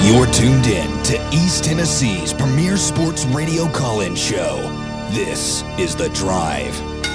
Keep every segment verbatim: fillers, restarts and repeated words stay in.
You're tuned in to East Tennessee's premier sports radio call-in show. This is The Drive.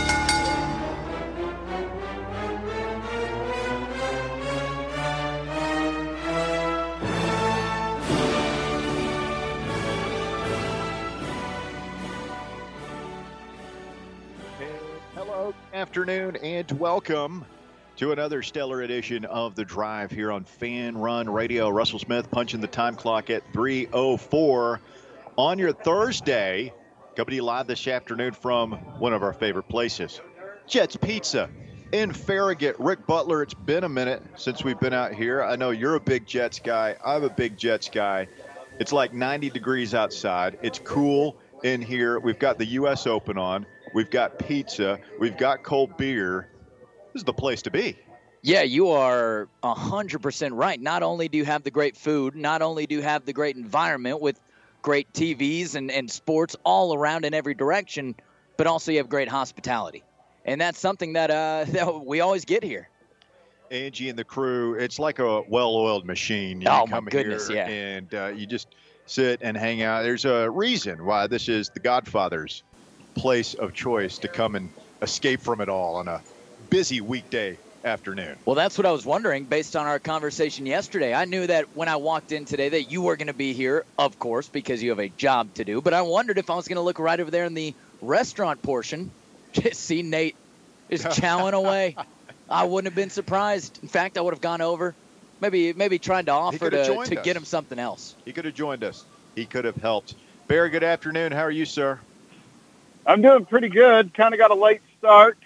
Hello, afternoon, and welcome to another stellar edition of The Drive here on Fan Run Radio. Russell Smith punching the time clock at three oh four on your Thursday. Coming to you live this afternoon from one of our favorite places, Jets Pizza in Farragut. Rick Butler, it's been a minute since we've been out here. I know you're a big Jets guy. I'm a big Jets guy. It's like ninety degrees outside. It's cool in here. We've got the U S Open on. We've got pizza. We've got cold beer. This is the place to be. Yeah, you are one hundred percent right. Not only do you have the great food, not only do you have the great environment with great T Vs and, and sports all around in every direction, but also you have great hospitality. And that's something that, uh, that we always get here. Angie and the crew, it's like a well-oiled machine. You oh, come my goodness, here yeah. And uh, you just sit and hang out. There's a reason why this is the Godfather's place of choice to come and escape from it all on a busy weekday afternoon. Well, that's what I was wondering based on our conversation yesterday. I knew that when I walked in today that you were going to be here, of course, because you have a job to do. But I wondered if I was going to look right over there in the restaurant portion, just see Nate just chowing away. I wouldn't have been surprised. In fact, I would have gone over, maybe maybe tried to offer to, to get him something else. He could have joined us. He could have helped. Barry, good afternoon. How are you, sir? I'm doing pretty good. Kind of got a late start.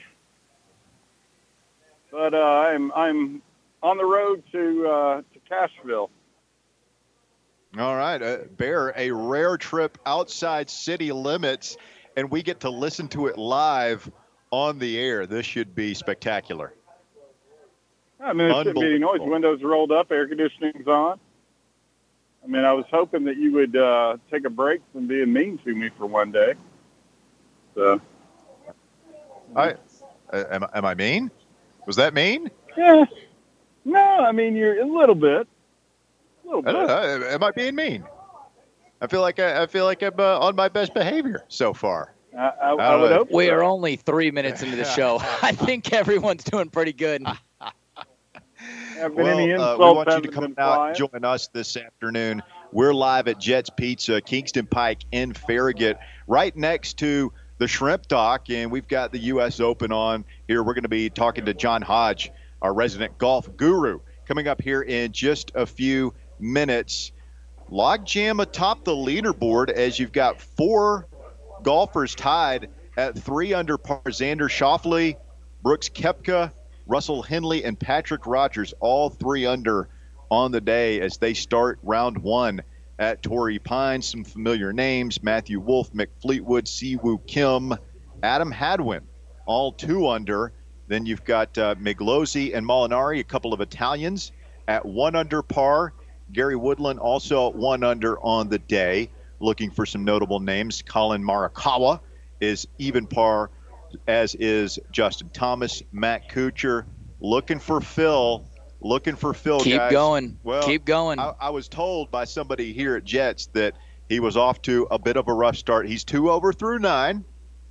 But uh, I'm I'm on the road to uh, to Cashville. All right, uh, Bear, a rare trip outside city limits, and we get to listen to it live on the air. This should be spectacular. I mean, it shouldn't be any noise. Windows rolled up, air conditioning's on. I mean, I was hoping that you would uh, take a break from being mean to me for one day. So, I uh, am, am I mean? Was that mean? Yeah. No, I mean, you're a little bit. A little bit. I don't know. Am I being mean? I feel like I, I feel like I'm uh, on my best behavior so far. I, I, I would hope We so. are only three minutes into the show. I think everyone's doing pretty good. Have been Well, any uh, insults we want you to haven't come been out and flying? join us this afternoon. We're live at Jets Pizza, Kingston Pike in Farragut, right next to the Shrimp Dock, and we've got the U S Open on here. We're going to be talking to John Hodge, our resident golf guru, coming up here in just a few minutes. Logjam atop the leaderboard as you've got four golfers tied at three under par. Xander Schauffele, Brooks Koepka, Russell Henley, and Patrick Rogers, all three under on the day as they start round one at Torrey Pines. Some familiar names: Matthew Wolff, Mick Fleetwood, Siwoo Kim, Adam Hadwin, all two under. Then you've got uh, Miglosi and Molinari, a couple of Italians, at one under par. Gary Woodland also one under on the day. Looking for some notable names: Colin Morikawa is even par, as is Justin Thomas. Matt Kuchar looking for Phil. Looking for Phil, Keep guys. going. Well, Keep going. I, I was told by somebody here at Jets that he was off to a bit of a rough start. He's two over through nine.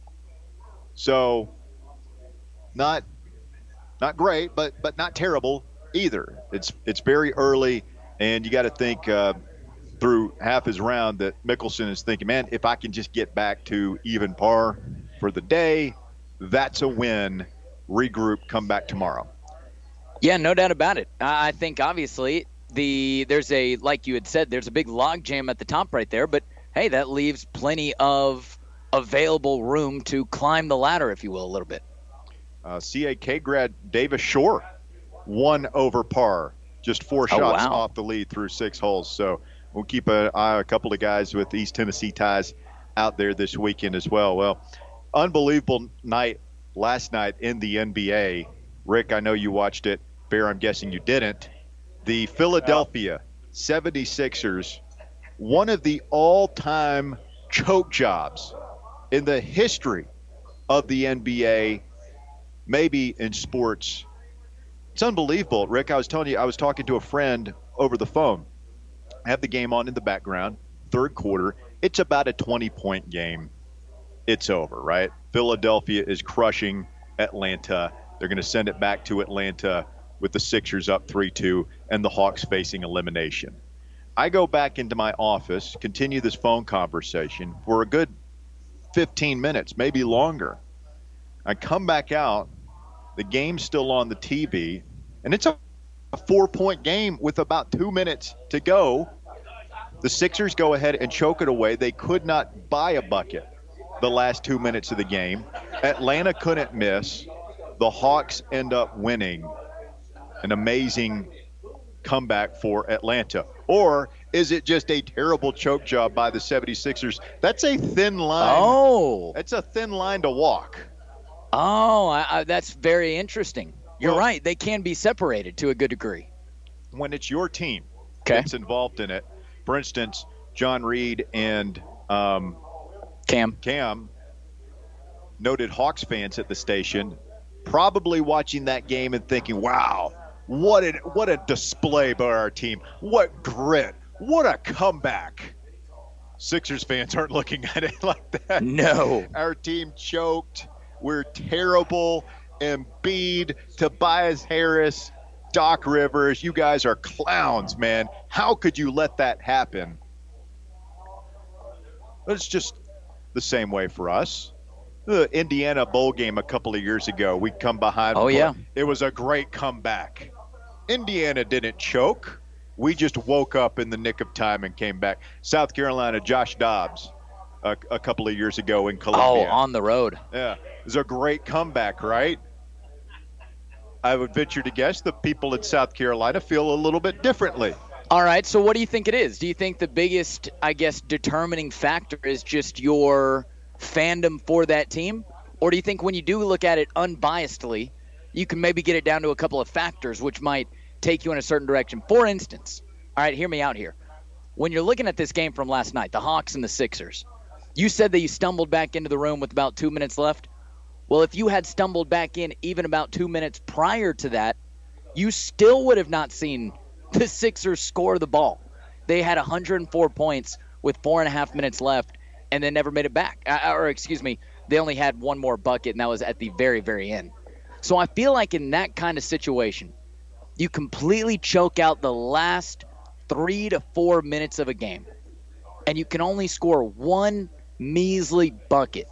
So not not great, but but not terrible either. It's it's very early, and you got to think uh, through half his round that Mickelson is thinking, man, if I can just get back to even par for the day, that's a win. Regroup, come back tomorrow. Yeah, no doubt about it. I think obviously the there's a, like you had said, there's a big log jam at the top right there, but hey, that leaves plenty of available room to climb the ladder, if you will, a little bit. Uh, C A K grad Davis Shore, one over par, just four Oh, shots wow. off the lead through six holes. So we'll keep an eye on a couple of guys with East Tennessee ties out there this weekend as well. Well, unbelievable night last night in the N B A. Rick, I know you watched it. Bear, I'm guessing you didn't. The Philadelphia seventy-sixers, one of the all-time choke jobs in the history of the N B A, maybe in sports. It's unbelievable, Rick. I was telling you, I was talking to a friend over the phone. have the game on in the background, third quarter. It's about a twenty-point game. It's over, right? Philadelphia is crushing Atlanta. They're going to send it back to Atlanta with the Sixers up three two and the Hawks facing elimination. I go back into my office, continue this phone conversation for a good fifteen minutes, maybe longer. I come back out, the game's still on the T V, and it's a four-point game with about two minutes to go. The Sixers go ahead and choke it away. They could not buy a bucket the last two minutes of the game. Atlanta couldn't miss. The Hawks end up winning. An amazing comeback for Atlanta. Or is it just a terrible choke job by the seventy-sixers? That's a thin line. Oh. That's a thin line to walk. Oh, I, I, that's very interesting. You're Well, right. They can be separated to a good degree. When it's your team Okay. that's involved in it, for instance, John Reed and um, Cam. Cam, noted Hawks fans at the station, probably watching that game and thinking, wow, what a, what a display by our team. What grit. What a comeback. Sixers fans aren't looking at it like that. No. Our team choked. We're terrible. Embiid, Tobias Harris, Doc Rivers, you guys are clowns, man. How could you let that happen? It's just the same way for us. The Indiana bowl game a couple of years ago, we come behind. Oh, yeah. It was a great comeback. Indiana didn't choke. We just woke up in the nick of time and came back. South Carolina, Josh Dobbs, a, a couple of years ago in Oh, Columbia. on the road. Yeah, it was a great comeback, right? I would venture to guess the people in South Carolina feel a little bit differently. All right, so what do you think it is? Do you think the biggest, I guess, determining factor is just your fandom for that team? Or do you think when you do look at it unbiasedly, you can maybe get it down to a couple of factors which might take you in a certain direction? For instance, all right, hear me out here. When you're looking at this game from last night, the Hawks and the Sixers, you said that you stumbled back into the room with about two minutes left. Well, if you had stumbled back in even about two minutes prior to that, you still would have not seen the Sixers score the ball. They had one hundred four points with four and a half minutes left, and then never made it back. Uh, or, excuse me, they only had one more bucket, and that was at the very, very end. So I feel like in that kind of situation, you completely choke out the last three to four minutes of a game, and you can only score one measly bucket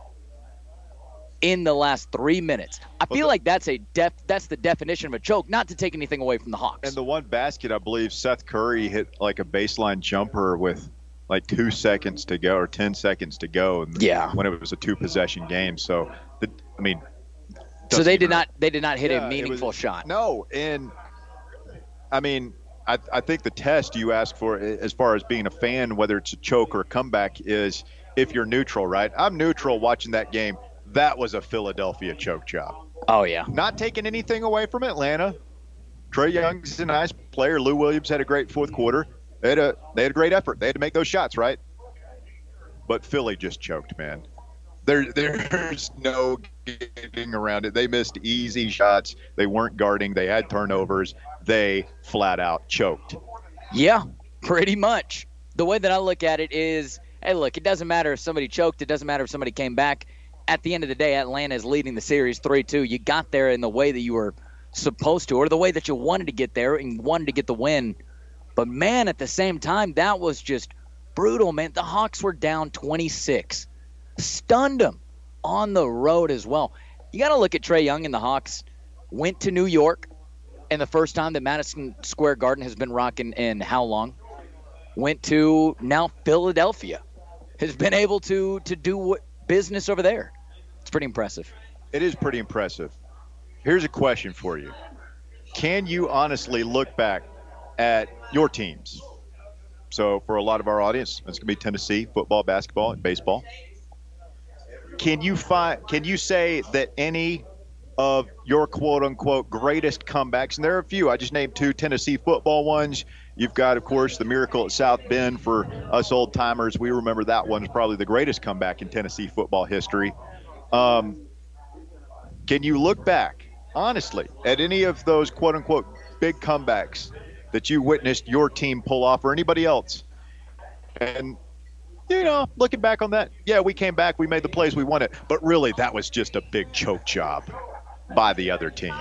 in the last three minutes. I feel like that's a def, that's the definition of a choke, not to take anything away from the Hawks. And the one basket, I believe Seth Curry hit like a baseline jumper with like two seconds to go or ten seconds to go. And Yeah. When it was a two-possession game. So, the, I mean. So they doesn't did even- not they did not hit Yeah, a it meaningful was- shot. No, and I mean, I, I think the test you ask for as far as being a fan, whether it's a choke or a comeback, is if you're neutral, right? I'm neutral watching that game. That was a Philadelphia choke job. Oh, yeah. Not taking anything away from Atlanta. Trae Young's a nice player. Lou Williams had a great fourth quarter. They had a they had a great effort. They had to make those shots, right? But Philly just choked, man. There, there's no getting around it. They missed easy shots. They weren't guarding. They had turnovers. They flat out choked. Yeah, pretty much. The way that I look at it is, hey, look, it doesn't matter if somebody choked. It doesn't matter if somebody came back. At the end of the day, Atlanta is leading the series three two. You got there in the way that you were supposed to, or the way that you wanted to get there and wanted to get the win. But, man, at the same time, that was just brutal, man. The Hawks were down twenty-six. Stunned them on the road as well. You got to look at Trae Young and the Hawks. Went to New York, and the first time that Madison Square Garden has been rocking in how long? Went to now Philadelphia. Has been able to to do what, business over there. It's pretty impressive. It is pretty impressive. Here's a question for you. Can you honestly look back at your teams? So for a lot of our audience, it's going to be Tennessee, football, basketball, and baseball. Can you find? Can you say that any of your quote-unquote greatest comebacks, and there are a few, I just named two Tennessee football ones. You've got, of course, the miracle at South Bend for us old-timers. We remember that one is probably the greatest comeback in Tennessee football history. Um, can you look back, honestly, at any of those quote-unquote big comebacks that you witnessed your team pull off or anybody else And, you know, looking back on that, yeah, we came back, we made the plays, we won it. But really, that was just a big choke job by the other team.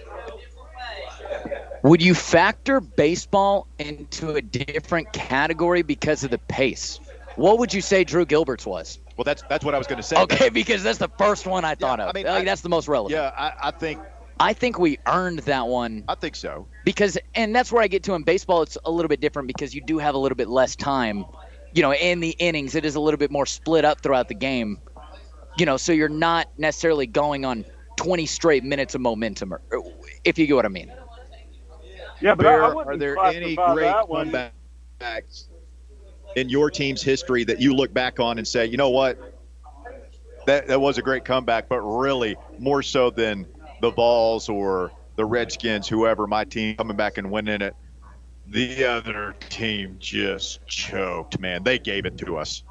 Would you factor baseball into a different category because of the pace? What would you say Drew Gilbert's was? Well, that's that's what I was going to say. Okay, because that's the first one I thought yeah, of. I mean, like, I, that's the most relevant. Yeah, I, I think I think we earned that one. I think so. Because, and that's where I get to in baseball, it's a little bit different because you do have a little bit less time. You know, in the innings, it is a little bit more split up throughout the game. You know, so you're not necessarily going on twenty straight minutes of momentum, or, if you get what I mean. Yeah, but Bear, I wouldn't are there any classify great that one. comebacks in your team's history that you look back on and say, you know what, that that was a great comeback, but really more so than the Vols or the Redskins, whoever, my team coming back and winning it, the other team just choked, man. They gave it to us.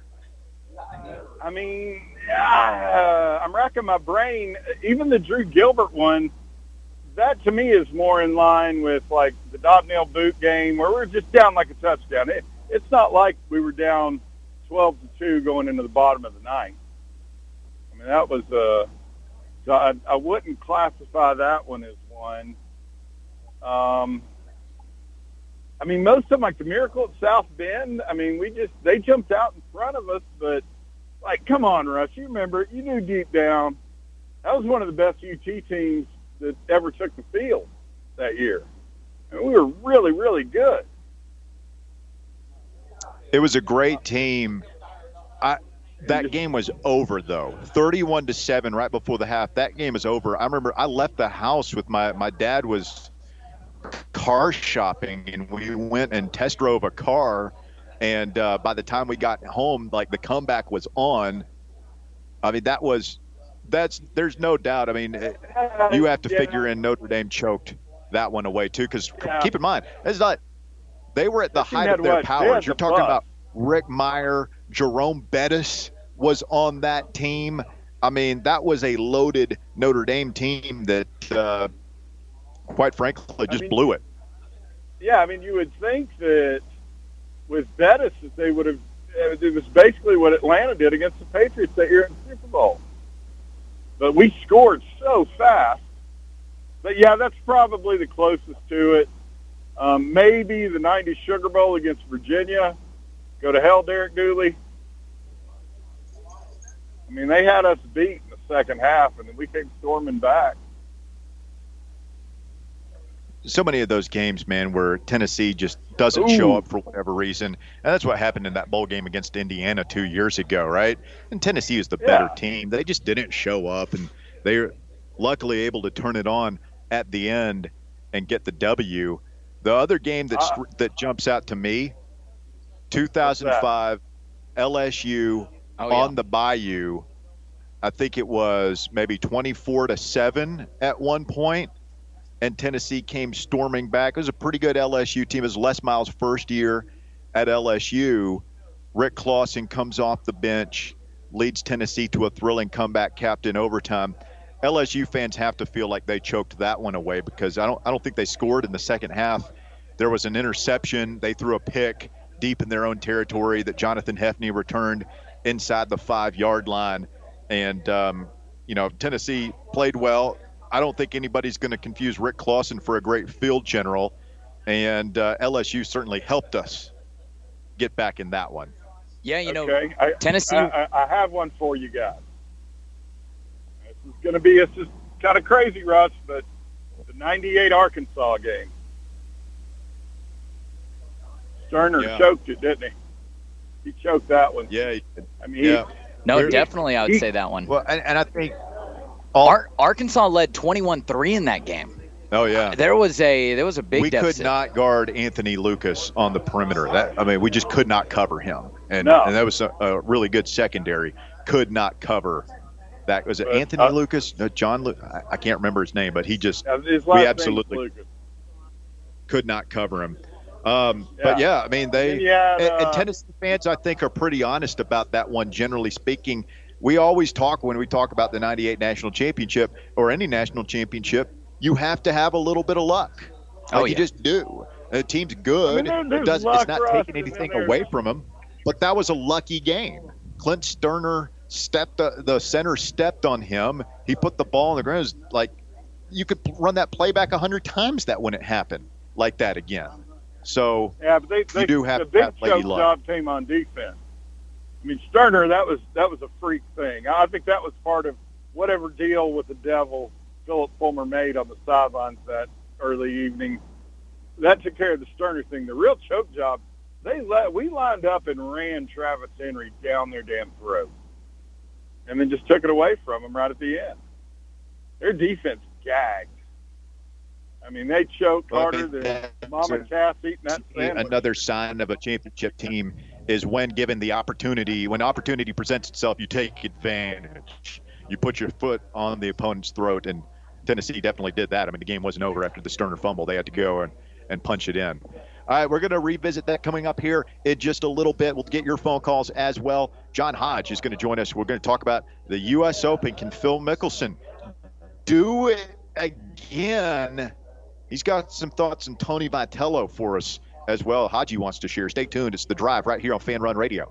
I mean, uh, I'm racking my brain. Even the Drew Gilbert one, that to me is more in line with like the Dobnell Boot game where we're just down like a touchdown. It, it's not like we were down twelve to two going into the bottom of the ninth. I mean, that was uh, so I, I wouldn't classify that one as one. Um, I mean, most of them, like the Miracle at South Bend, I mean, we just, they jumped out in front of us, but like, come on, Russ, you remember, you knew deep down, that was one of the best U T teams that ever took the field that year. And we were really, really good. It was a great team. I that game was over though, thirty-one to seven right before the half. That game is over. I remember I left the house with my my dad was car shopping, and we went and test drove a car. And uh, by the time we got home, like the comeback was on. I mean, that was. That's there's no doubt. I mean, it, you have to yeah. figure in Notre Dame choked that one away too. Because yeah. keep in mind, it's not they were at the height of their what? powers. You're talking bus. about Rick Meyer, Jerome Bettis was on that team. I mean, that was a loaded Notre Dame team that, uh, quite frankly, just I mean, blew it. Yeah, I mean, you would think that with Bettis that they would have. It was basically what Atlanta did against the Patriots that year in the Super Bowl. But we scored so fast. But, yeah, that's probably the closest to it. Um, maybe the nineties Sugar Bowl against Virginia. Go to hell, Derek Dooley. I mean, they had us beat in the second half, and then we came storming back. So many of those games, man, where Tennessee just doesn't Ooh. show up for whatever reason. And that's what happened in that bowl game against Indiana two years ago, right? And Tennessee is the Yeah. better team. They just didn't show up, and they were luckily able to turn it on at the end and get the W. The other game that Ah. that jumps out to me, two thousand five L S U Oh, yeah. on the Bayou. I think it was maybe twenty-four to seven at one point. And Tennessee came storming back. It was a pretty good L S U team. It was Les Miles' first year at L S U. Rick Clausen comes off the bench, leads Tennessee to a thrilling comeback, capped in overtime. L S U fans have to feel like they choked that one away because I don't I don't think they scored in the second half. There was an interception. They threw a pick deep in their own territory that Jonathan Hefney returned inside the five-yard line. And, um, you know, Tennessee played well. I don't think anybody's going to confuse Rick Clausen for a great field general, and uh, L S U certainly helped us get back in that one. Yeah, you know, okay. I, Tennessee. I, I, I have one for you guys. This is going to be, it's just kind of crazy, Russ, but the ninety-eight Arkansas game. Sterner Yeah. choked it, didn't he? He choked that one. Yeah. I mean, Yeah. no, There- definitely, I would he- say that one. Well, and, and I think all, Ar- Arkansas led twenty-one three in that game. oh yeah, There was a there was a big we deficit. could not guard Anthony Lucas on the perimeter. That I mean, we just could not cover him, and No. and that was a, a really good secondary. Could not cover that. Was it But, Anthony uh, Lucas? No, John. Lu- I, I can't remember his name, but he just uh, his last name's absolutely- Lucas. could not cover him. Um, But Yeah. yeah, I mean they And you had, and, and uh, Tennessee fans, I think, are pretty honest about that one. Generally speaking, we always talk when we talk about the ninety-eight national championship or any national championship. You have to have a little bit of luck. Like Oh, you yeah. just do. The team's good. I mean, it does, it's not taking Russ, anything away from them. But that was a lucky game. Clint Sterner stepped, uh, the center stepped on him. He put the ball on the ground. It was like, you could run that play back a hundred times. That wouldn't happen like that again. So yeah, but they, they, you do have the big that lady choke luck. job came on defense. I mean, Sterner, that was that was a freak thing. I think that was part of whatever deal with the devil Philip Fulmer made on the sidelines that early evening. That took care of the Sterner thing. The real choke job, they let we lined up and ran Travis Henry down their damn throat, and then just took it away from them right at the end. Their defense gagged. I mean, they choked harder than Mama Cass eating that sandwich. Another sign of a championship team is when given the opportunity, when opportunity presents itself, you take advantage. You put your foot on the opponent's throat, and Tennessee definitely did that. I mean, the game wasn't over after the Sterner fumble. They had to go and, and punch it in. All right, we're going to revisit that coming up here in just a little bit. We'll get your phone calls as well. John Hodge is going to join us. We're going to talk about the U S Open. Can Phil Mickelson do it again? He's got some thoughts on Tony Vitello for us as well. Haji wants to share. Stay tuned. It's The Drive right here on Fan Run Radio.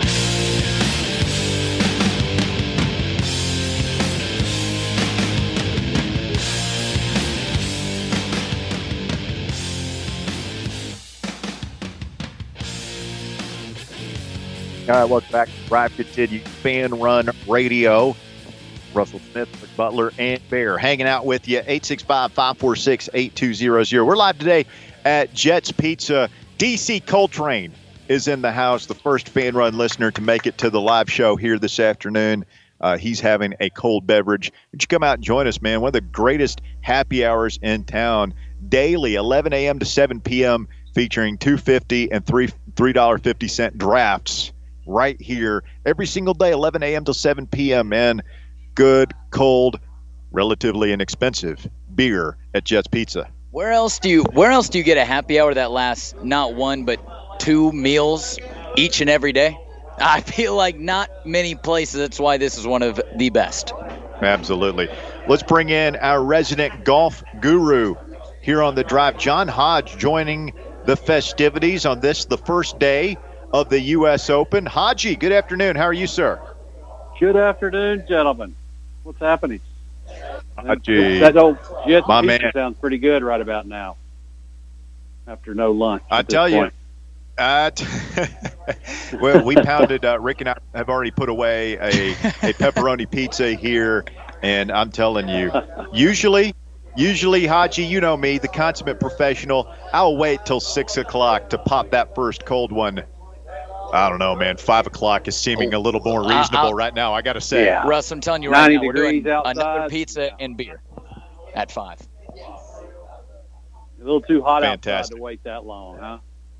All right, welcome back to Drive Continues, Fan Run Radio. Russell Smith, Rick Butler, and Bear hanging out with you. eight six five, five four six, eight two zero zero. We're live today at Jets Pizza. D C Coltrane is in the house, the first Fan Run listener to make it to the live show here this afternoon. Uh, he's having a cold beverage. Would you come out and join us, man? One of the greatest happy hours in town. Daily, eleven a.m. to seven p.m., featuring two dollars and fifty cents and three three dollars and fifty cents drafts right here every single day, eleven a.m. to seven p.m., man. Good, cold, relatively inexpensive beer at Jets Pizza. Where else do you Where else do you get a happy hour that lasts not one but two meals each and every day? I feel like not many places. That's why this is one of the best. Absolutely. Let's bring in our resident golf guru here on The Drive, John Hodge, joining the festivities on this, the first day of the U S Open. Haji, good afternoon. How are you, sir? Good afternoon, gentlemen. What's happening? Haji. That old Jets My pizza man. sounds pretty good right about now. After no lunch. I tell you, uh, t- well, we pounded. Uh, Rick and I have already put away a, a pepperoni pizza here, and I'm telling you, usually, usually, Haji, you know me, the consummate professional. I'll wait till six o'clock to pop that first cold one. I don't know, man. Five o'clock is seeming a little more reasonable uh, right now, I got to say. Yeah. Russ, I'm telling you right now, we're doing outside. Another pizza and beer at five. A little too hot Fantastic. Outside to wait that long, huh?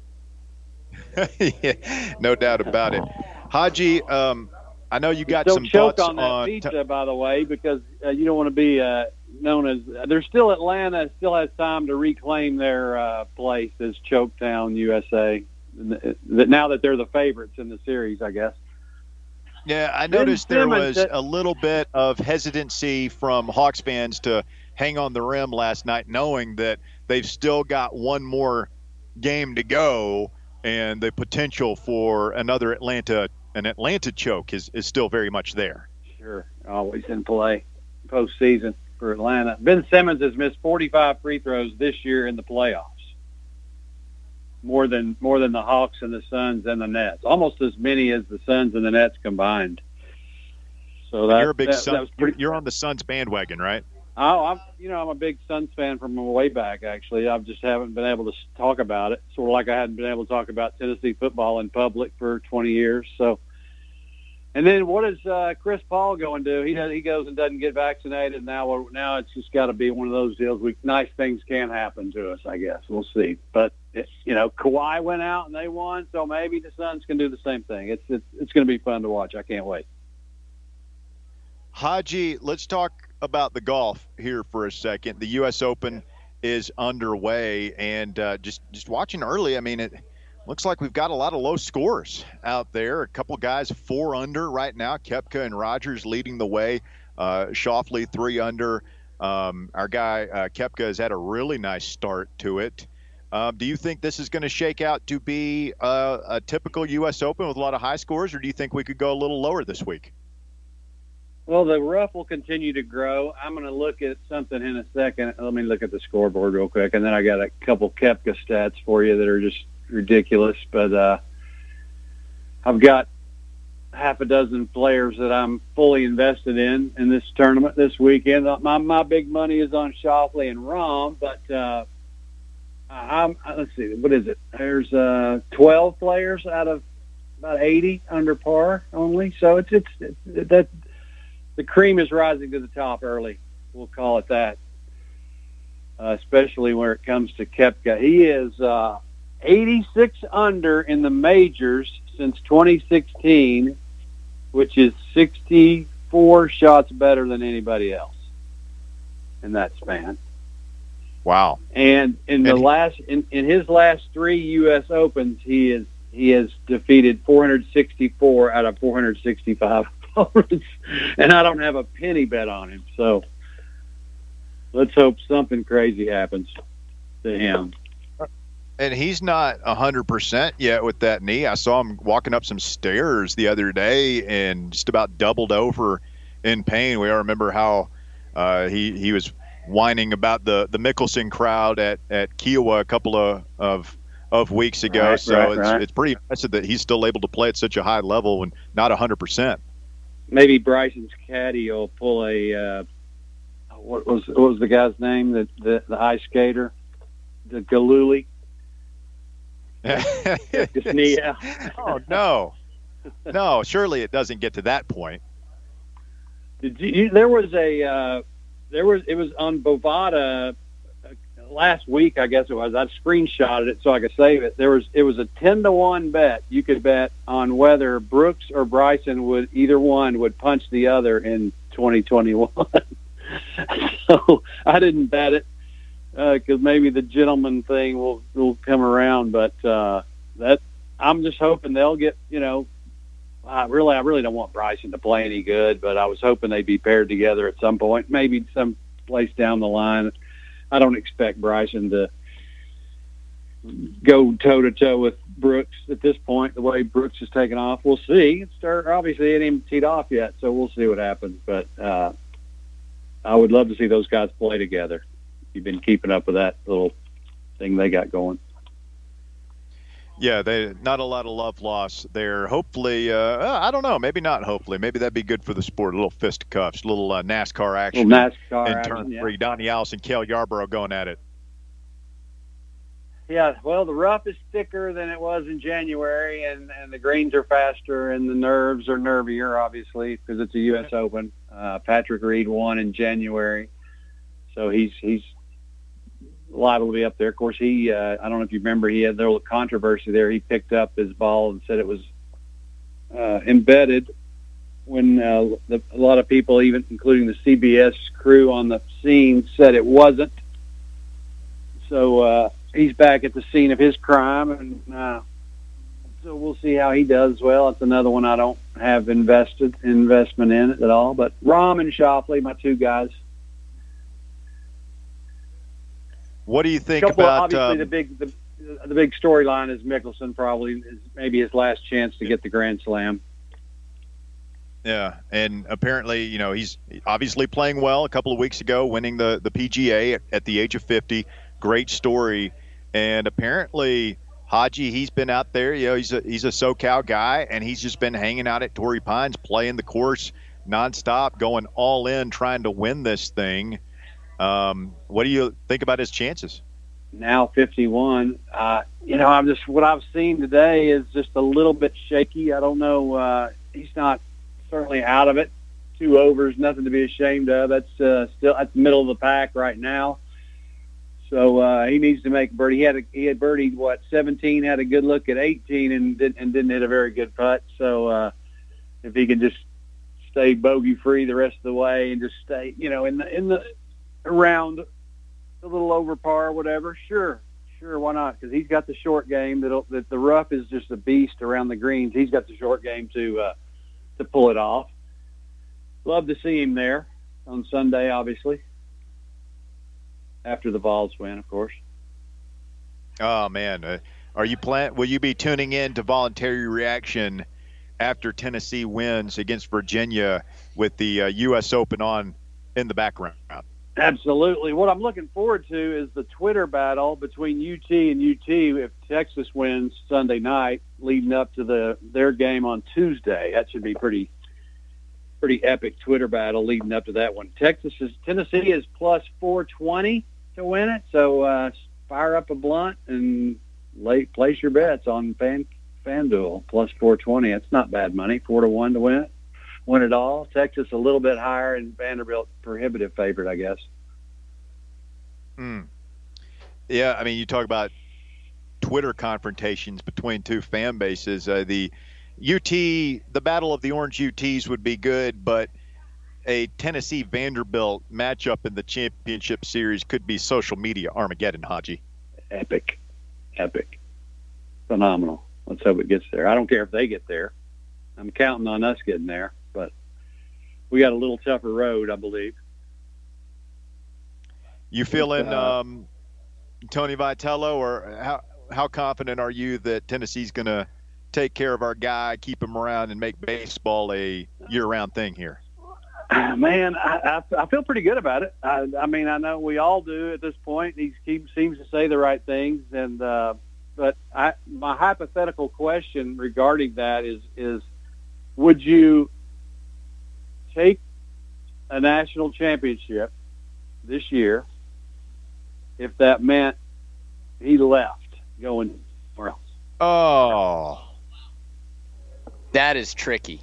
Yeah, no doubt about it. Haji, um, I know you got don't some choke thoughts on that on pizza, t- by the way, because uh, you don't want to be uh, known as. Uh, there's still Atlanta still has time to reclaim their uh, place as Choketown, U S A. That now that they're the favorites in the series, I guess. Yeah, I Ben noticed there Simmons, was that- a little bit of hesitancy from Hawks fans to hang on the rim last night, knowing that they've still got one more game to go, and the potential for another Atlanta an Atlanta choke is, is still very much there. Sure, always in play postseason for Atlanta. Ben Simmons has missed forty-five free throws this year in the playoffs. More than more than the Hawks and the Suns and the Nets, almost as many as the Suns and the Nets combined. So that, you're a big that, Sun, that was pretty. You're on the Suns bandwagon, right? Oh, I'm you know I'm a big Suns fan from way back. Actually, I just haven't been able to talk about it. Sort of like I hadn't been able to talk about Tennessee football in public for twenty years. So, and then what is uh, Chris Paul going to do? He does, he goes and doesn't get vaccinated. Now we're, now it's just got to be one of those deals. We nice things can happen to us, I guess. We'll see, but. It, you know, Kawhi went out and they won, so maybe the Suns can do the same thing. It's it's, it's going to be fun to watch. I can't wait. Haji, let's talk about the golf here for a second. The U S Open is underway, and uh, just just watching early, I mean, it looks like we've got a lot of low scores out there. A couple guys four under right now. Koepka and Rogers leading the way. Uh, Schauffele three under. Um, our guy uh, Koepka has had a really nice start to it. Um, do you think this is going to shake out to be uh, a typical U S Open with a lot of high scores, or do you think we could go a little lower this week? Well, the rough will continue to grow. I'm going to look at something in a second. Let me look at the scoreboard real quick, and then I got a couple Koepka stats for you that are just ridiculous. But uh, I've got half a dozen players that I'm fully invested in in this tournament this weekend. My my big money is on Schauffele and Rahm, but uh, I'm let's see, what is it? There's uh, twelve players out of about eighty under par only. So it's it's, it's that. The cream is rising to the top early. We'll call it that, uh, especially when it comes to Koepka. He is uh, eighty-six under in the majors since twenty sixteen, which is sixty-four shots better than anybody else in that span. Wow! And in the last, in, in his last three U S Opens, he is he has defeated four hundred sixty-four out of four hundred sixty-five. And I don't have a penny bet on him. So let's hope something crazy happens to him. And he's not one hundred percent yet with that knee. I saw him walking up some stairs the other day and just about doubled over in pain. We all remember how uh, he, he was whining about the, the Mickelson crowd at, at Kiowa a couple of, of of weeks ago. Right, so right, it's, right. it's pretty impressive that he's still able to play at such a high level and not one hundred percent. Maybe Bryson's caddy will pull a uh, what was what was the guy's name? The the, the ice skater, the Galuli. His knee out. Oh no, no! Surely it doesn't get to that point. Did you? There was a uh, there was it was on Bovada last week, I guess it was. I screenshotted it so I could save it. There was it was a ten to one bet. You could bet on whether Brooks or Bryson would either one would punch the other in twenty twenty-one. So I didn't bet it because uh, maybe the gentleman thing will will come around. But uh, that I'm just hoping they'll get. You know, I really I really don't want Bryson to play any good, but I was hoping they'd be paired together at some point, maybe some place down the line. I don't expect Bryson to go toe-to-toe with Brooks at this point, the way Brooks is taking off. We'll see. It's start, obviously, it ain't even teed off yet, so we'll see what happens. But uh, I would love to see those guys play together. You've been keeping up with that little thing they got going. Yeah, they not a lot of love lost there. Hopefully, uh, I don't know, maybe not hopefully. Maybe that'd be good for the sport, a little fisticuffs, a little uh, NASCAR action. Little NASCAR in action, turn yeah. three. Donnie Allison, Cale Yarborough going at it. Yeah, well, the rough is thicker than it was in January, and, and the greens are faster, and the nerves are nervier, obviously, because it's a U S Open. Uh, Patrick Reed won in January, so he's he's liable to be up there. Of course, he, uh, I don't know if you remember, he had a little controversy there. He picked up his ball and said it was uh, embedded when uh, the, a lot of people, even including the C B S crew on the scene, said it wasn't. So uh, he's back at the scene of his crime, and uh, so we'll see how he does. Well, it's another one I don't have invested investment in it at all. But Rahm and Schauffele, my two guys. What do you think Couple, about? Obviously, um, the big the, the big storyline is Mickelson probably is maybe his last chance to get the Grand Slam. Yeah, and apparently, you know, he's obviously playing well. A couple of weeks ago, winning the the P G A at, at the age of fifty. Great story. And apparently, Haji, he's been out there. You know, he's a he's a SoCal guy, and he's just been hanging out at Torrey Pines, playing the course nonstop, going all in, trying to win this thing. Um, what do you think about his chances? Now fifty-one. Uh, you know, I'm just what I've seen today is just a little bit shaky. I don't know. Uh, he's not certainly out of it. Two overs, nothing to be ashamed of. That's uh, still at the middle of the pack right now. So uh, he needs to make birdie. He had a, he had birdied what seventeen, had a good look at eighteen, and didn't and didn't hit a very good putt. So uh, if he can just stay bogey free the rest of the way and just stay, you know, in the in the around a little over par, whatever. Sure, sure, why not? Because he's got the short game. That that the rough is just a beast around the greens. He's got the short game to uh, to pull it off. Love to see him there on Sunday, obviously. After the Vols win, of course. Oh man, uh, are you plan? Will you be tuning in to Voluntary Reaction after Tennessee wins against Virginia with the uh, U S Open on in the background? Absolutely. What I'm looking forward to is the Twitter battle between U T and U T if Texas wins Sunday night, leading up to the their game on Tuesday. That should be pretty pretty epic Twitter battle leading up to that one. Texas is Tennessee is plus four twenty to win it, so uh, fire up a blunt and lay, place your bets on Fan FanDuel plus four twenty. That's not bad money, four to one to win it. Win it all. Texas a little bit higher, and Vanderbilt prohibitive favorite, I guess. Mm. Yeah, I mean, you talk about Twitter confrontations between two fan bases. Uh, the U T, the Battle of the Orange U Ts would be good, but a Tennessee Vanderbilt matchup in the championship series could be social media Armageddon, Haji. Epic, epic, phenomenal. Let's hope it gets there. I don't care if they get there. I'm counting on us getting there, but we got a little tougher road, I believe. You feeling uh, um, Tony Vitello, or how how confident are you that Tennessee's going to take care of our guy, keep him around, and make baseball a year-round thing here? Man, I, I, I feel pretty good about it. I, I mean, I know we all do at this point. He keeps, seems to say the right things, and uh, but I, my hypothetical question regarding that is is would you take a national championship this year if that meant he left going somewhere else? Oh. That is tricky.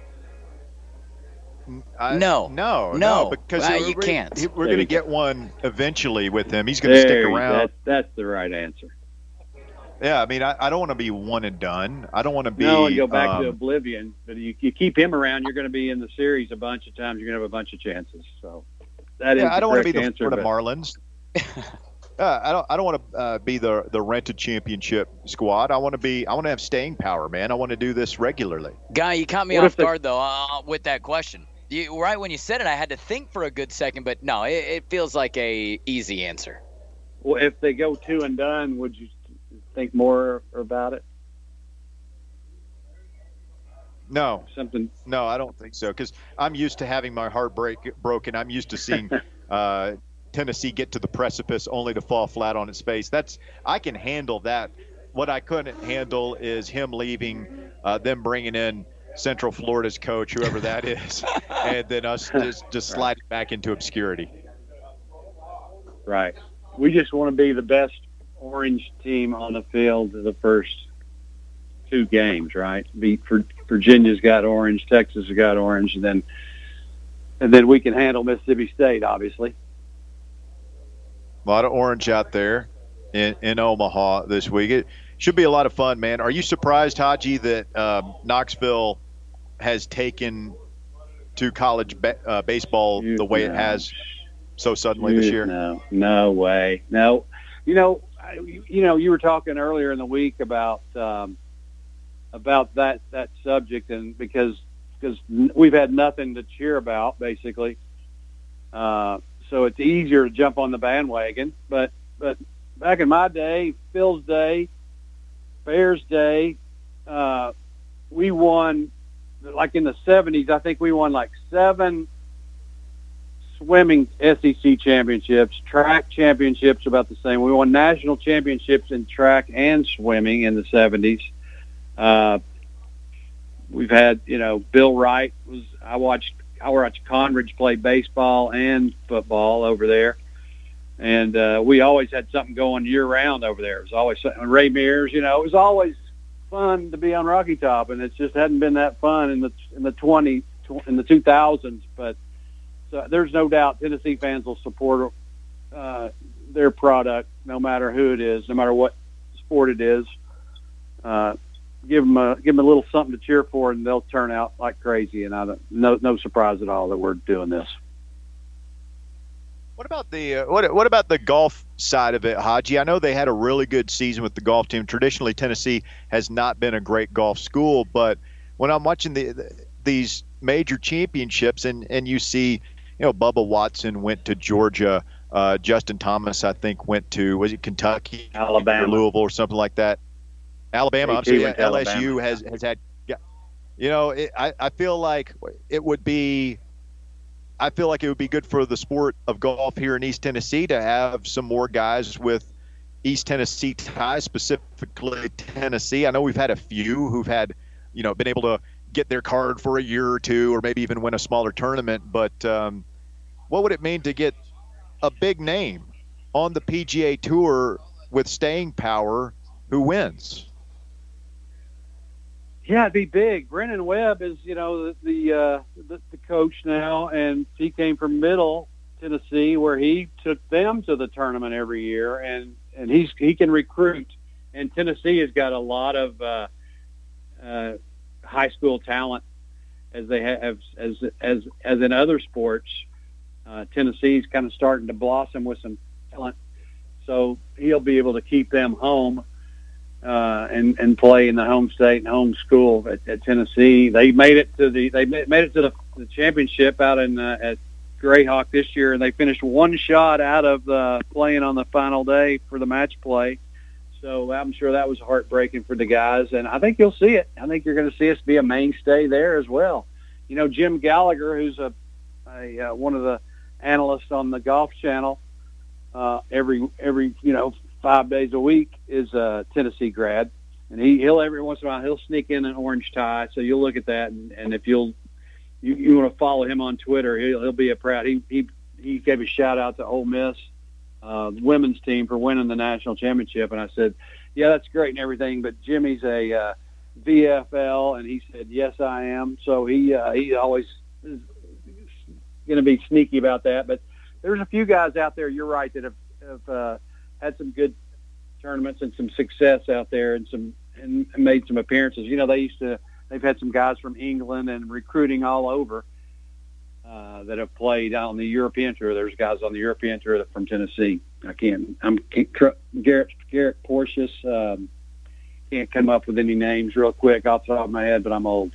I, no. No, no. No, because uh, we're, you can't. We're going to get one eventually with him. He's going to stick around. That, that's the right answer. Yeah, I mean, I, I don't want to be one and done. I don't want to be no and go back um, to oblivion. But you, you keep him around, you're going to be in the series a bunch of times. You're going to have a bunch of chances. So that is yeah, I don't want to be the answer, Florida but... Marlins. uh, I don't. I don't want to uh, be the the rented championship squad. I want to be. I want to have staying power, man. I want to do this regularly. Guy, you caught me what off the... guard though uh, with that question. You, right when you said it, I had to think for a good second, but no, it, it feels like a easy answer. Well, if they go two and done, would you think more about it? No, something. No, I don't think so. Because I'm used to having my heart break broken. I'm used to seeing uh, Tennessee get to the precipice only to fall flat on its face. That's I can handle that. What I couldn't handle is him leaving, uh, them bringing in Central Florida's coach, whoever that is, and then us just just sliding back into obscurity. Right. We just want to be the best orange team on the field the first two games, right? Beat Virginia's got orange, Texas has got orange, and then and then we can handle Mississippi State, obviously. A lot of orange out there in, in Omaha this week. It should be a lot of fun, man. Are you surprised, Haji, that um, Knoxville has taken to college ba- uh, baseball you, the way no. it has so suddenly you, this year? No, no way. No. You know, I, you know, you were talking earlier in the week about um, about that that subject, and because because we've had nothing to cheer about, basically. Uh, so it's easier to jump on the bandwagon. But but back in my day, Phil's day, Bears day, uh, we won, like in the seventies, I think we won like seven swimming S E C championships, track championships about the same. We won national championships in track and swimming in the seventies. Uh, we've had, you know, Bill Wright was, I watched, I watched Conridge play baseball and football over there. And uh, we always had something going year round over there. It was always something. Ray Mears, you know, it was always fun to be on Rocky Top, and it just hadn't been that fun in the in the twenty in the two thousands. But so there's no doubt Tennessee fans will support uh, their product, no matter who it is, no matter what sport it is. Uh, give them a give them a little something to cheer for, and they'll turn out like crazy. And I don't, no no surprise at all that we're doing this. What about the uh, what what about the golf side of it, Haji? I know they had a really good season with the golf team. Traditionally, Tennessee has not been a great golf school, but when I'm watching the, the these major championships, and, and you see, you know, Bubba Watson went to Georgia Uh, Justin Thomas, I think, went to, was it Kentucky? Alabama. Or Louisville or something like that. Alabama. I'm sorry, yeah, L S U Alabama. has, has had, yeah. You know, it, I, I feel like it would be, I feel like it would be good for the sport of golf here in East Tennessee to have some more guys with East Tennessee ties, specifically Tennessee. I know we've had a few who've had, you know, been able to get their card for a year or two or maybe even win a smaller tournament. But um, what would it mean to get a big name on the P G A Tour with staying power who wins? Yeah, it'd be big. Brennan Webb is, you know, the the, uh, the the coach now, and he came from Middle Tennessee, where he took them to the tournament every year, and, and he's he can recruit. And Tennessee has got a lot of uh, uh, high school talent, as they have as as as in other sports. Uh, Tennessee's kind of starting to blossom with some talent, so he'll be able to keep them home. Uh, and and play in the home state and home school at, at Tennessee. They made it to the they made it to the, the championship out in uh, at Greyhawk this year, and they finished one shot out of uh, playing on the final day for the match play. So I'm sure that was heartbreaking for the guys, and I think you'll see it. I think you're going to see us be a mainstay there as well. You know, Jim Gallagher, who's a, a uh, one of the analysts on the Golf Channel, uh, every every you know. five days a week, is a Tennessee grad, and he, he'll every once in a while he'll sneak in an orange tie. So you'll look at that, and, and if you'll you, you want to follow him on Twitter, he'll he'll be a proud. He he he gave a shout out to Ole Miss uh, women's team for winning the national championship, and I said, yeah, that's great and everything, but Jimmy's a uh, V F L, and he said, yes, I am. So he uh, he always is going to be sneaky about that. But there's a few guys out there, you're right, that have, have uh, had some good tournaments and some success out there, and some and made some appearances. You know, they used to. They've had some guys from England and recruiting all over uh, that have played on the European tour. There's guys on the European tour from Tennessee. I can't. I'm Garrett Garrett Porteous. Um, can't come up with any names real quick off the top of my head, but I'm old.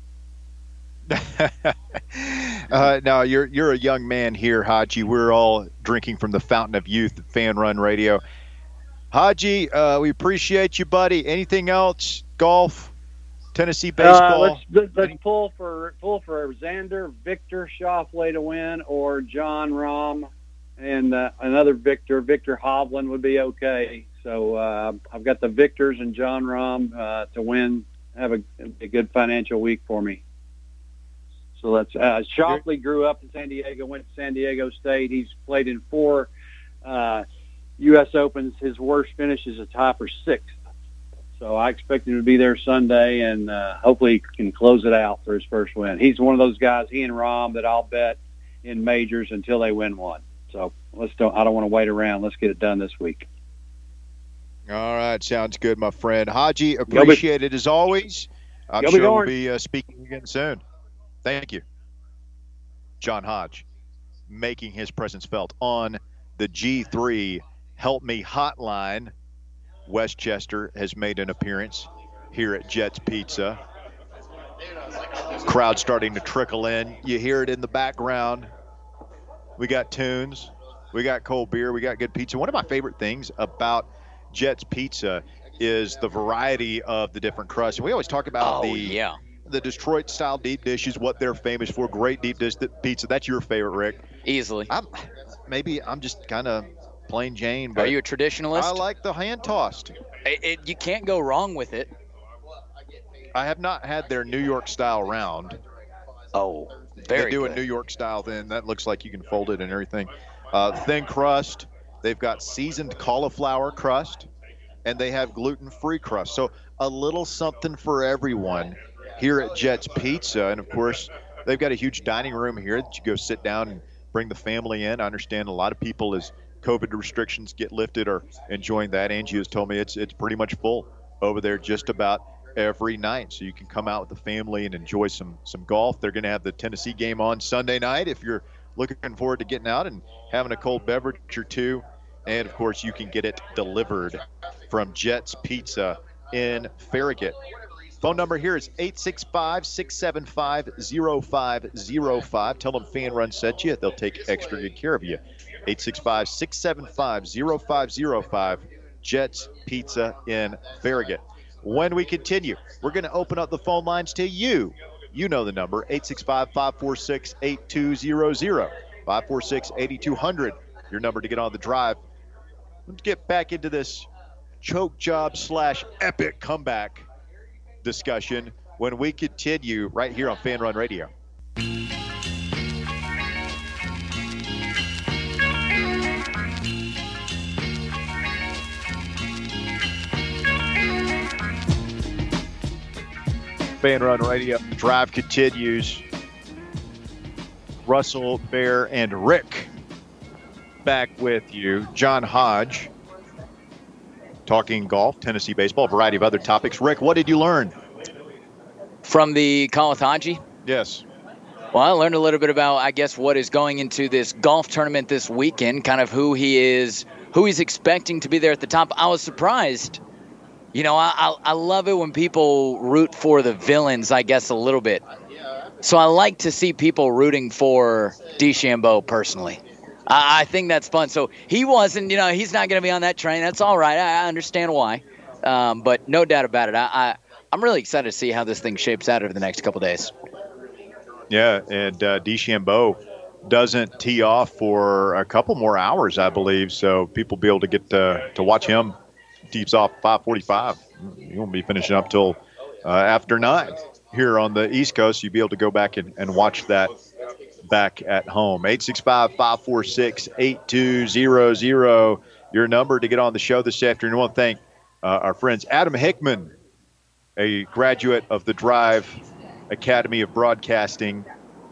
uh, now you're you're a young man here, Haji. We're all drinking from the fountain of youth at Fan Run Radio. Haji, uh, we appreciate you, buddy. Anything else? Golf, Tennessee baseball. Uh, let's let's pull for pull for Xander Victor Schauffele to win, or John Rahm, and uh, another Victor. Victor Hovland would be okay. So uh, I've got the Victors and John Rahm uh, to win. Have a, a good financial week for me. So that's uh, Schauffele grew up in San Diego, went to San Diego State. He's played in four uh, U S Opens. His worst finish is a tie for sixth. So I expect him to be there Sunday, and uh, hopefully he can close it out for his first win. He's one of those guys, he and Rahm, that I'll bet in majors until they win one. So let's don't. I don't want to wait around. Let's get it done this week. All right, sounds good, my friend. Haji, appreciate be, it as always. I'm sure we'll be uh, speaking again soon. Thank you. John Hodge making his presence felt on the G three Help Me hotline. Westchester has made an appearance here at Jets Pizza. Crowd starting to trickle in. You hear it in the background. We got tunes. We got cold beer. We got good pizza. One of my favorite things about Jets Pizza is the variety of the different crusts. We always talk about oh, the yeah. the Detroit-style deep dishes, what they're famous for. Great deep dish pizza. That's your favorite, Rick. Easily. I'm, maybe I'm just kind of plain Jane. But are you a traditionalist? I like the hand-tossed. It, it, you can't go wrong with it. I have not had their New York-style round. Oh, very They do good. a New York-style then. That looks like you can fold it and everything. Uh, thin crust. They've got seasoned cauliflower crust, and they have gluten-free crust. So a little something for everyone here at Jets Pizza. And, of course, they've got a huge dining room here that you go sit down and bring the family in. I understand a lot of people, as COVID restrictions get lifted, are enjoying that. Angie has told me it's it's pretty much full over there just about every night. So you can come out with the family and enjoy some, some golf. They're going to have the Tennessee game on Sunday night if you're looking forward to getting out and having a cold beverage or two. And, of course, you can get it delivered from Jets Pizza in Farragut. Phone number here is eight six five, six seven five, zero five zero five. Tell them Fan Run sent you. They'll take extra good care of you eight six five, six seven five, zero five zero five. Jets Pizza in Farragut. When we continue, we're going to open up the phone lines to you. You know the number, eight six five, five four six, eight two zero zero, five four six, eight two zero zero, your number to get on the drive. Let's get back into this choke job slash epic comeback discussion when we continue right here on Fan Run Radio. Fan Run Radio. Drive continues. Russell, Bear, and Rick back with you. John Hodge talking golf, Tennessee baseball, a variety of other topics. Rick, what did you learn? From the call with Haji? Yes. Well, I learned a little bit about, I guess, what is going into this golf tournament this weekend, kind of who he is, who he's expecting to be there at the top. I was surprised. You know, I, I I love it when people root for the villains, I guess, a little bit. So I like to see people rooting for DeChambeau personally. I, I think that's fun. So he wasn't, you know, he's not going to be on that train. That's all right. I, I understand why. Um, but no doubt about it. I, I, I'm really excited to see how this thing shapes out over the next couple days. Yeah, and uh, DeChambeau doesn't tee off for a couple more hours, I believe. So people will be able to get to, to watch him. Tees off five forty-five. You won't be finishing up till uh, after nine here on the East Coast. You'll be able to go back and, and watch that back at home. eight six five, five four six, eight two zero zero, your number to get on the show this afternoon. I want to thank uh, our friends Adam Hickman, a graduate of the Drive Academy of Broadcasting,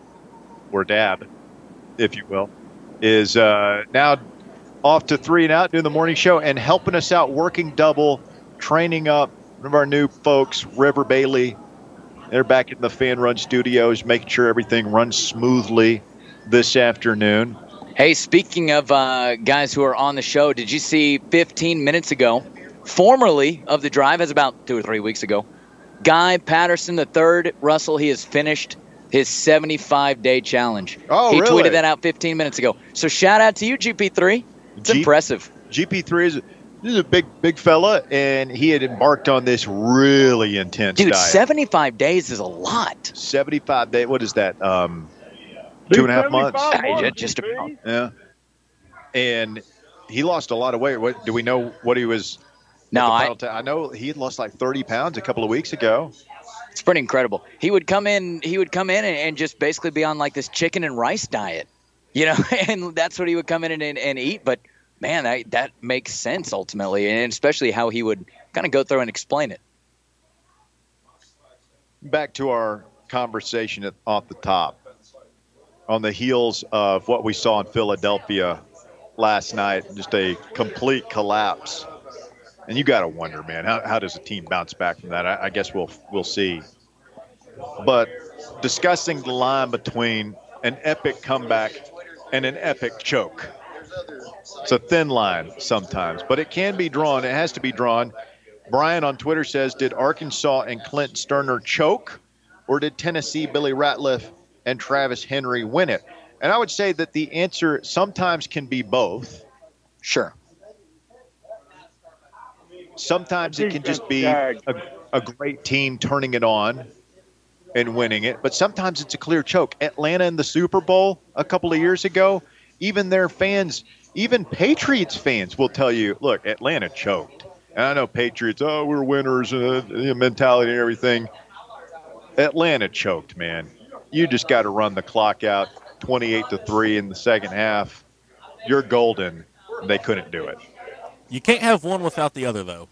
or D A B, if you will, is uh, now off to three and out doing the morning show and helping us out, working double, training up one of our new folks, River Bailey. They're back in the Fan Run studios, making sure everything runs smoothly this afternoon. Hey, speaking of uh, guys who are on the show, did you see fifteen minutes ago, formerly of the Drive, as about two or three weeks ago, Guy Patterson the third, Russell, he has finished his seventy-five day challenge. Oh, he really? tweeted that out fifteen minutes ago. So shout out to you, G P three. It's G- impressive. G P three is, this is a big, big fella, and he had embarked on this really intense Dude, diet. seventy-five days is a lot. seventy-five days. What is that? Um, two and a half months. months just about. Yeah. And he lost a lot of weight. What do we know? What he was? No, I. T- I know he had lost like thirty pounds a couple of weeks ago. It's pretty incredible. He would come in. He would come in and, and just basically be on like this chicken and rice diet, you know, and that's what he would come in and, and eat. But man, that that makes sense ultimately, and especially how he would kind of go through and explain it. Back to our conversation at, off the top, on the heels of what we saw in Philadelphia last night, just a complete collapse. And you got to wonder, man, how, how does a team bounce back from that? I, I guess we'll we'll see. But discussing the line between an epic comeback and an epic choke. It's a thin line sometimes, but it can be drawn. It has to be drawn. Brian on Twitter says, did Arkansas and Clint Sterner choke, or did Tennessee, Billy Ratliff, and Travis Henry win it? And I would say that the answer sometimes can be both. Sure. Sometimes it can just be a, a great team turning it on and winning it, but sometimes it's a clear choke. Atlanta in the Super Bowl a couple of years ago, even their fans, even Patriots fans will tell you, look, Atlanta choked. And I know Patriots, oh, we're winners, uh, mentality and everything. Atlanta choked, man. You just got to run the clock out twenty-eight to three in the second half. You're golden. They couldn't do it. You can't have one without the other, though.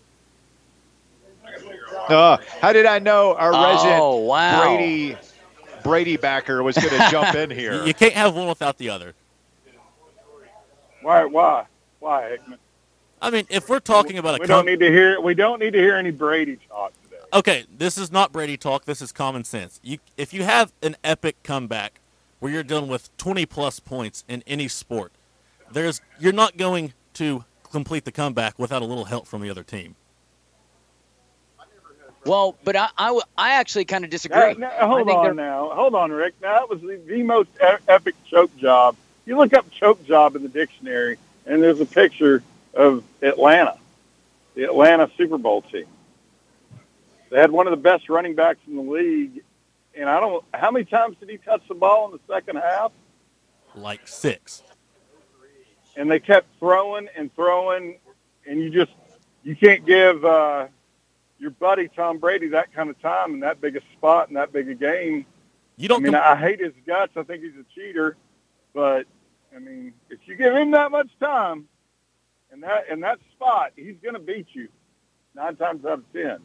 Uh, how did I know our Oh, resident wow. Brady Brady backer was going to jump in here? You can't have one without the other. Why? Why? Why, Hickman? I mean, if we're talking about a we com- don't need to hear. We don't need to hear any Brady talk today. Okay, this is not Brady talk. This is common sense. You, if you have an epic comeback where you're dealing with twenty plus points in any sport, there's you're not going to complete the comeback without a little help from the other team. Well, but I, I, I actually kind of disagree. Now, now, hold I think on they're- now. Hold on, Rick. Now, that was the, the most e- epic choke job You look up choke job in the dictionary, and there's a picture of Atlanta, the Atlanta Super Bowl team. They had one of the best running backs in the league, and I don't. How many times did he touch the ball in the second half? Like six. And they kept throwing and throwing, and you just you can't give uh, your buddy Tom Brady that kind of time in that big a spot in that big a game. You don't. I mean, comp- I hate his guts. I think he's a cheater, but I mean, if you give him that much time in that in that spot, he's going to beat you nine times out of ten.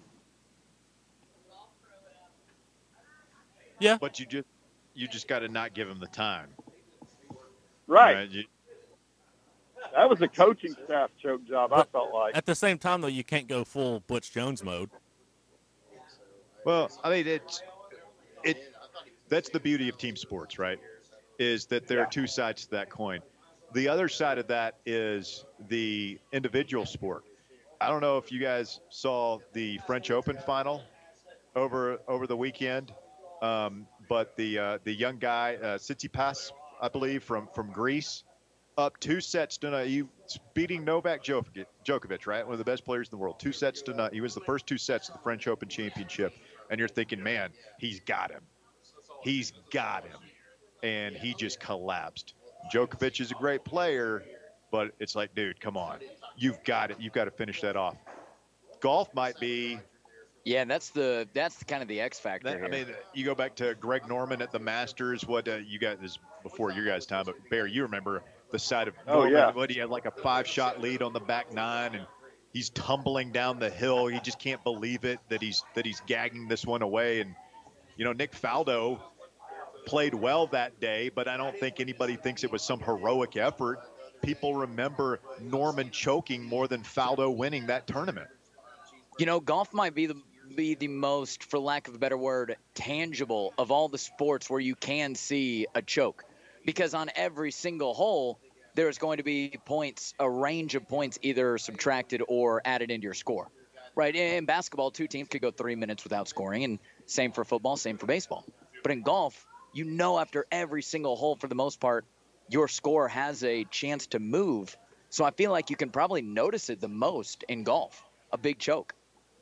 Yeah, but you just you just got to not give him the time. Right. right? You, that was a coaching staff choke job. But I felt like. At the same time, though, you can't go full Butch Jones mode. Well, I mean, it's it. That's the beauty of team sports, right? Is that there Yeah. are two sides to that coin. The other side of that is the individual sport. I don't know if you guys saw the French Open final over over the weekend, um, but the uh, the young guy uh, Tsitsipas, I believe, from from Greece, up two sets to none. He beating Novak Djokovic, Djokovic, right? One of the best players in the world. Two sets to none. He was the first two sets of the French Open Championship, and you're thinking, man, he's got him. He's got him. And he just collapsed. Djokovic is a great player, but it's like, dude, come on. You've got it. You've got to finish that off. Golf might be. Yeah, that's the that's kind of the X factor That, here. I mean, you go back to Greg Norman at the Masters. What uh, you got this before your guys' time, but Bear, you remember the side of Oh, Norman. yeah. What he had like a five-shot lead on the back nine, and he's tumbling down the hill. He just can't believe it that he's that he's gagging this one away. And you know, Nick Faldo played well that day, but I don't think anybody thinks it was some heroic effort. People remember Norman choking more than Faldo winning that tournament. You know, golf might be the be the most, for lack of a better word, tangible of all the sports where you can see a choke. Because on every single hole, there's going to be points, a range of points either subtracted or added into your score. Right? In basketball, two teams could go three minutes without scoring, and same for football, same for baseball. But in golf, you know after every single hole, for the most part, your score has a chance to move. So I feel like you can probably notice it the most in golf, a big choke.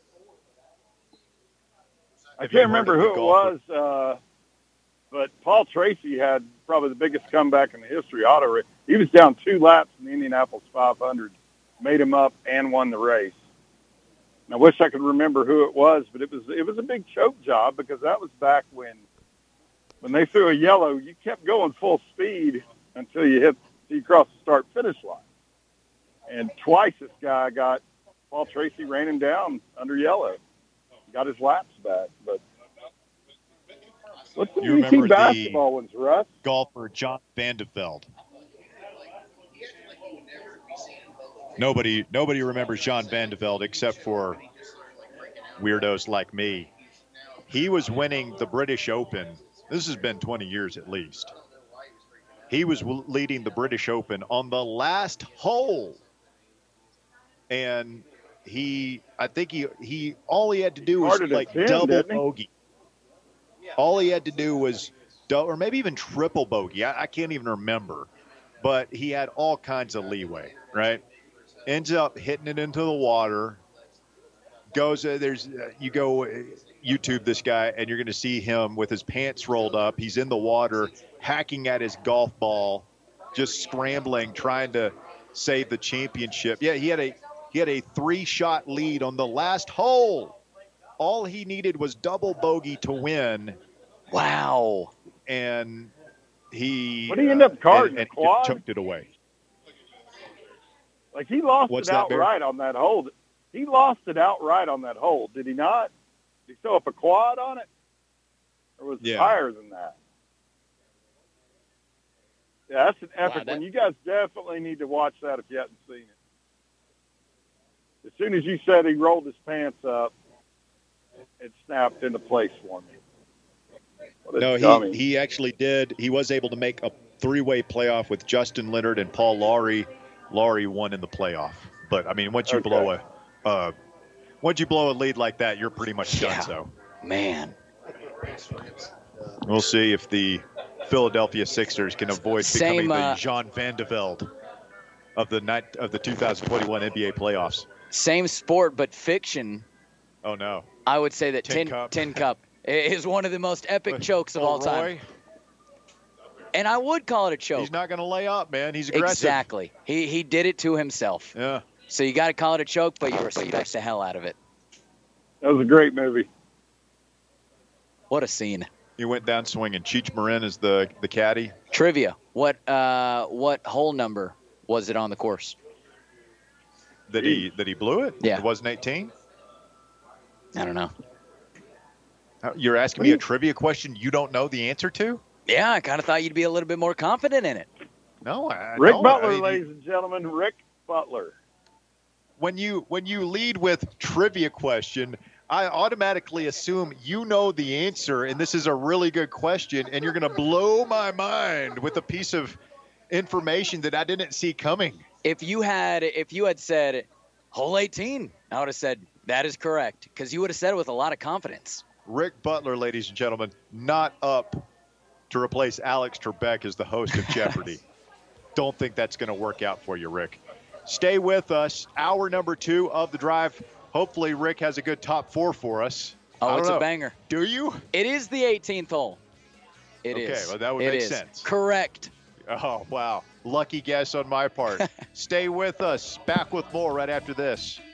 I can't remember who it was, uh, but Paul Tracy had probably the biggest comeback in the history of auto race. He was down two laps in the Indianapolis five hundred, made him up, and won the race. And I wish I could remember who it was, but it was it was a big choke job because that was back when when they threw a yellow, you kept going full speed until you hit until you crossed the start finish line. And twice this guy got Paul Tracy ran him down under yellow. Got his laps back, but what's the You U T remember basketball the ones, Russ? golfer John Vandeveld. Nobody, nobody remembers John Vandeveld except for weirdos like me. He was winning the British Open. This has been twenty years at least. He was w- leading the British Open on the last hole, and he, I think he, he, all he had to do was Started at like ten, double didn't he? bogey. All he had to do was, dou- or maybe even triple bogey. I, I can't even remember, but he had all kinds of leeway, right? Ends up hitting it into the water. Goes uh, there's uh, you go uh, YouTube this guy, and you're going to see him with his pants rolled up. He's in the water, hacking at his golf ball, just scrambling, trying to save the championship. Yeah, he had a he had a three-shot lead on the last hole. All he needed was double bogey to win. Wow. And he What did he end up carding, and, and a quad? choked it away. Like he lost What's it that, Bear? outright on that hole. He lost it outright on that hole, did he not? Did he throw up a quad on it, or was it Yeah. higher than that? Yeah, that's an epic Wow, that- one. You guys definitely need to watch that if you haven't seen it. As soon as you said he rolled his pants up, it snapped into place for me. What a No, dummy. he, he actually did. He was able to make a three-way playoff with Justin Leonard and Paul Lawrie. Lawrie won in the playoff. But, I mean, once you Okay. blow a uh, once you blow a lead like that, you're pretty much Yeah. done so. Man. We'll see if the Philadelphia Sixers can avoid Same, becoming uh, the Jean Van de Velde of the night of the two thousand twenty-one N B A playoffs. Same sport, but fiction. Oh no! I would say that Tin Tin Cup. Tin Cup is one of the most epic chokes of all time. Roy, And I would call it a choke. he's not going to lay up, man. He's aggressive. Exactly. He he did it to himself. Yeah. So you got to call it a choke, but you respect the hell out of it. That was a great movie. What a scene. He went down swinging. Cheech Marin is the the caddy. Trivia. What uh what hole number was it on the course? That he that he blew it. Yeah. It wasn't eighteen. I don't know. You're asking me a trivia question you don't know the answer to? Yeah, I kind of thought you'd be a little bit more confident in it. No, I Rick don't. Butler, I mean, ladies and gentlemen, Rick Butler. When you when you lead with trivia question, I automatically assume you know the answer, and this is a really good question, and you're going to blow my mind with a piece of information that I didn't see coming. If you had if you had said hole eighteen, I would have said that is correct because you would have said it with a lot of confidence. Rick Butler, ladies and gentlemen, not up to replace Alex Trebek as the host of Jeopardy. Don't think that's going to work out for you, Rick. Stay with us. Hour number two of the drive. Hopefully, Rick has a good top four for us. Oh, it's know. a banger. Do you? It is the eighteenth hole. It okay, is. Okay, well, that would it make is. sense. Correct. Oh, wow. Lucky guess on my part. Stay with us. Back with more right after this.